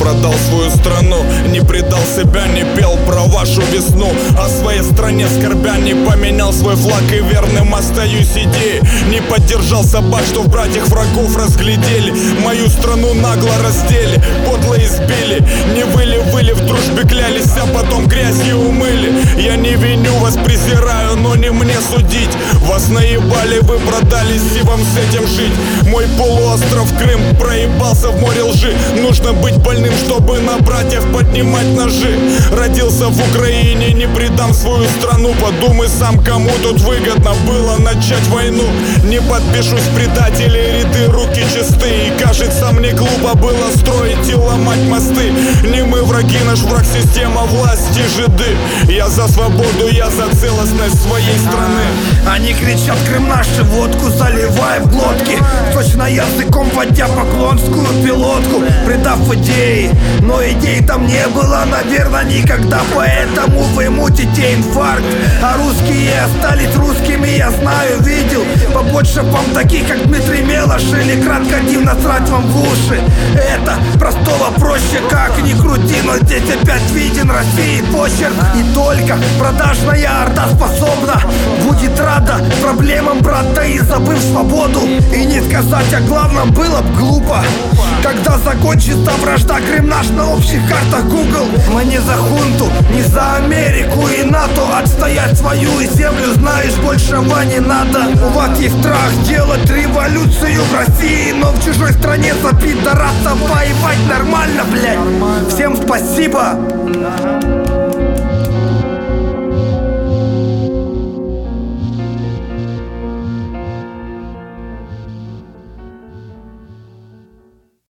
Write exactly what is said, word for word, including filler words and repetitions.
продал свою страну, не предал себя, не пел про вашу весну. О своей стране скорбя не поменял свой флаг и верным остаюсь идее. Не поддержал собак, что в братьях врагов разглядели. Мою страну нагло раздели, подло избили. Не выли, выли, в дружбе клялись, а потом грязью умыли. Я не виню вас, презираю, но не мне судить. Вас наебали, вы продались, и вам с этим жить. Мой полуостров Крым проебался в море лжи. Нужно быть больным, чтобы на братьев поднимать ножи. Родился в Украине, не предам свою страну. Подумай сам, кому тут выгодно было начать войну. Не подпишусь, предатели, ряды руки чисты. И кажется, мне глупо было строить и ломать мосты. Не мы враги, наш враг система власти, жиды. Я за свободу, я за целостность своей страны. Они кричат: Крым наш, и водку заливая в глотки, точно языком водя поклонскую пилотку, предав идеи. Но идей там не было, наверное, никогда. Поэтому вы мутите инфаркт. А русские остались русскими, я знаю, видел. Побольше вам таких, как Дмитрий Мелош или Кратко-Дим, насрать вам в уши. Это простого проще, как ни крути, но здесь опять виден России почерк. И только продажная орда способна будет рада проблемам брата, и забыв свободу. И не сказать о главном было б глупо. Когда закончится вражда, Крым наш на общих картах Google. Мы не за хунту, не за Америку и НАТО. Отстоять свою землю, знаешь, большего не надо. У вас есть страх делать революцию в России, но в чужой стране за пидораса воевать нормально, блядь. Всем спасибо.